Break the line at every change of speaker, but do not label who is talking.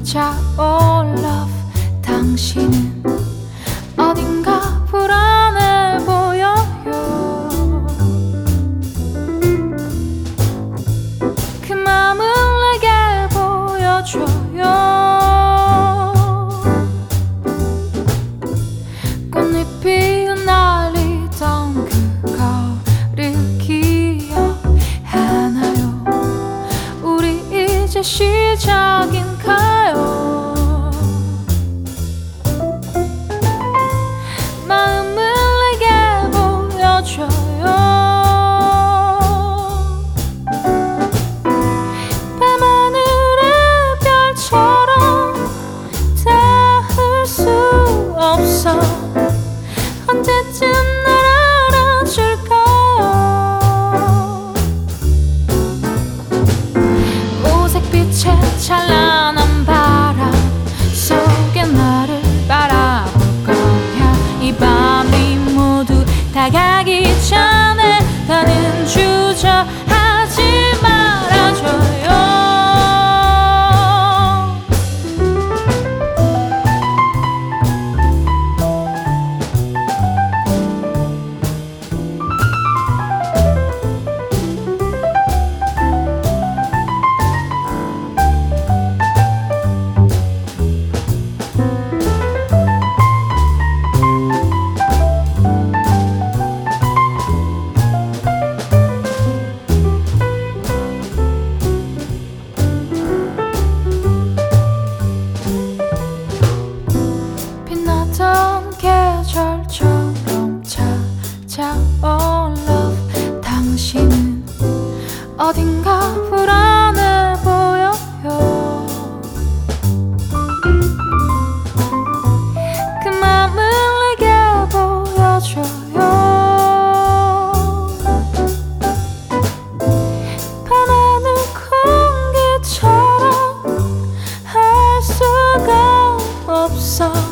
차올라 당신은 어딘가 불안해 보여요. 그 맘을 내게 보여줘요. 꽃잎이 흩날리던 그 거리를 기억하나요? 우리 이제 시작인가요? 마음을 내게 보여줘요. 밤하늘의 별처럼 닿을 수 없어. 언제쯤 날 알아줄까요? 오색빛의 찬란한 바람 속에 나를 바라볼 거야. 이 밤이 모두 다 가기 전에 더는 주저하지 말아줘요. 빛나던 계절처럼 찾아올라 당신은 어딘가 불안해 보여요. 그 맘을 내게 보여줘요. 밤하늘 공기처럼 할 수가 없어.